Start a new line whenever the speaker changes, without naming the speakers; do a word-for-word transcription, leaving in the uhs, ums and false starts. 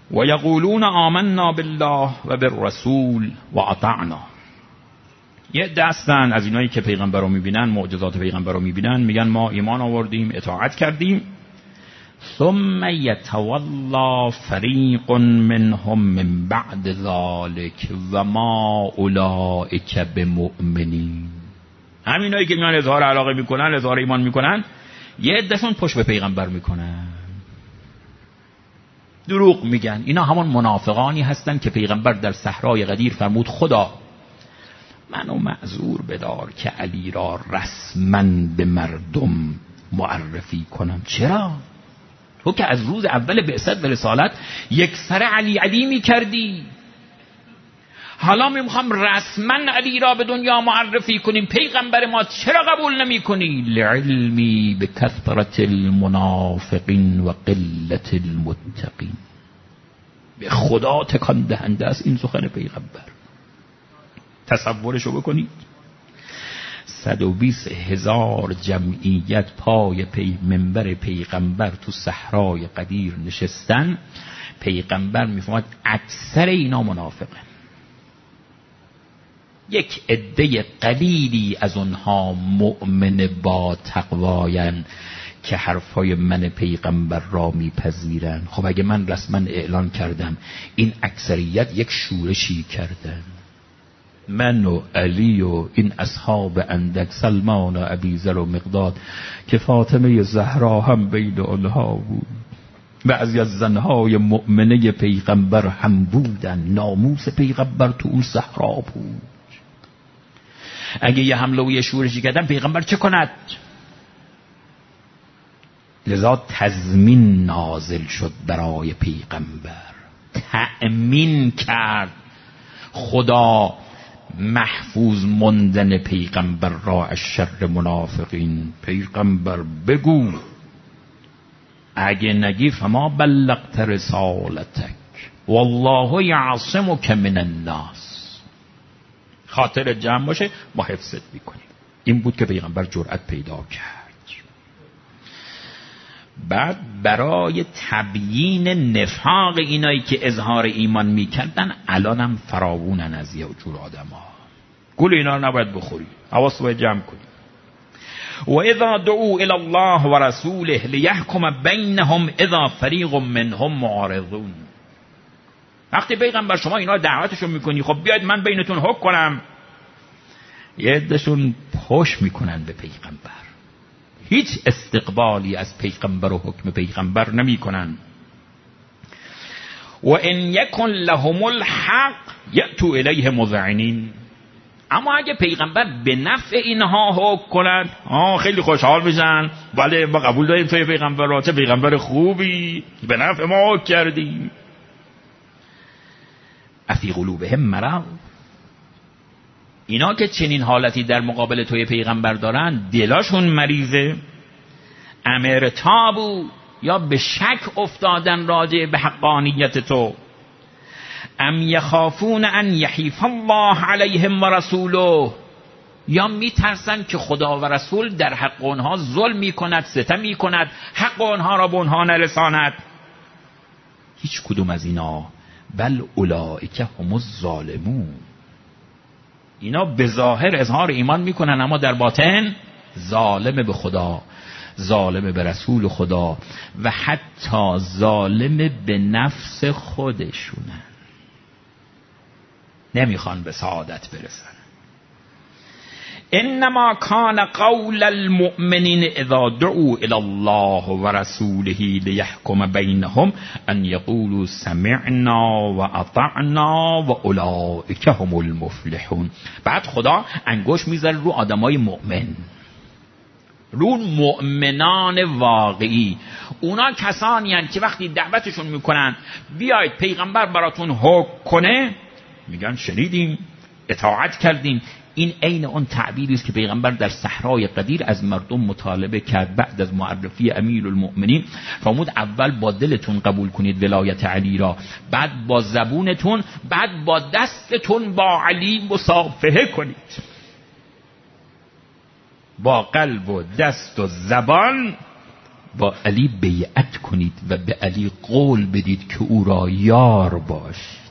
و یقولون آمنا بالله و بالرسول و اطعنا. یه دستن از اینایی که پیغمبر رو میبینن، معجزات پیغمبر رو میبینن، میگن ما ایمان آوردیم، اطاعت کردیم. ثم یتولا فریق منهم من بعد ذلك و ما اولئک بمؤمنین. همینایی که میان اظهار علاقه میکنن، اظهار ایمان میکنن، یه عدهشون پشت به پیغمبر میکنن، دروغ میگن. اینا همون منافقانی هستن که پیغمبر در صحرای غدیر فرمود خدا منو معذور بدار که علی را رسما به مردم معرفی کنم. چرا؟ تو که از روز اول بعثت و رسالت یک سر علی علی میکردی، حالا میخوام رسما علی را به دنیا معرفی کنیم، پیغمبر ما چرا قبول نمی کنی؟ لعلمی به کثرت المنافقین و قلت المتقین. به خدا تکان دهنده است این سخن پیغمبر. تصورشو بکنید، صد و بیست هزار جمعیت پای پی منبر پیغمبر تو صحرای غدیر نشستن، پیغمبر میفهمد اکثر اینا منافقن، یک عده قلیلی از اونها مؤمن با تقواین که حرفای من پیغمبر را میپذیرن. خب اگه من رسما اعلان کردم، این اکثریت یک شورشی کردن، من و علی و این اصحاب اندک، سلمان و ابیذر و مقداد، که فاطمه زهرا هم بین آنها بود، بعضی از زنهای مؤمنه پیغمبر هم بودن، ناموس پیغمبر تو اون صحرا بود. اگه یه حمله و یه شورشی کردن، پیغمبر چه کند؟ لذا تضمین نازل شد برای پیغمبر، تأمین کرد خدا محفوظ مندن پیغمبر را از شر منافقین. پیغمبر بگو، اگه نگی فما بلغت رسالتک والله یعصمک من الناس. خاطر جمع باشه، ما حفظت میکنیم. این بود که پیغمبر جرأت پیدا کرد. بعد برای تبیین نفاق اینایی که اظهار ایمان میکردن، الانم فراوونن از یه جور آدم ها. گول اینا رو نباید بخوری، حواست باید جمع کنی. و اذا دعوا الی الله و رسوله لیحکم بینهم اذا فریق منهم معارضون. وقتی پیغمبر شما اینا دعوتشون میکنی، خب بیاید من بینتون حکم کنم، یه عدهشون پشت میکنن به پیغمبر، هیچ استقبالی از پیغمبر و حکم پیغمبر نمی کنن. و ان یکن لهم الحق یأتوا الیه مذعنین. اما اگه پیغمبر به نفع اینها حکم کند، آه خیلی خوشحال میشن، بله ما قبول داریم توی پیغمبر را، چه پیغمبر خوبی، به نفع ما حکم کردی. افی قلوبهم مرض. اینا که چنین حالتی در مقابل توی پیغمبر دارن، دلاشون مریضه، امر تابو، یا به شک افتادن راجع به حقانیت تو. ام یخافون ان یحیف الله علیهم و رسوله. یا میترسن که خدا و رسول در حق اونها ظلم میکند، ستم میکند، حق اونها را به اونها نرساند. هیچ کدوم از اینا. بل اولئک هم الظالمون. اینا به ظاهر اظهار ایمان میکنن، اما در باطن ظالم به خدا، ظالم به رسول خدا و حتی ظالم به نفس خودشونن. نمیخوان به سعادت برسن. انما کان قول المؤمنین اذا دعوا الی الله و رسوله لیحکم بینهم ان یقولوا سمعنا و اطعنا و اولئک هم المفلحون. بعد خدا انگوش میذاره رو آدمای مؤمن، رو مؤمنان واقعی. اونا کسانی هستند که وقتی دعوتشون میکنن بیاید پیغمبر براتون حکم کنه، میگن شنیدیم، اطاعت کردیم. این عین اون تعبیری است که پیغمبر در صحرای غدیر از مردم مطالبه کرد بعد از معرفی امیرالمؤمنین. فرمود اول با دلتون قبول کنید ولایت علی را، بعد با زبونتون، بعد با دستتون با علی مصافحه کنید. با قلب و دست و زبان با علی بیعت کنید و به علی قول بدید که او را یار باش.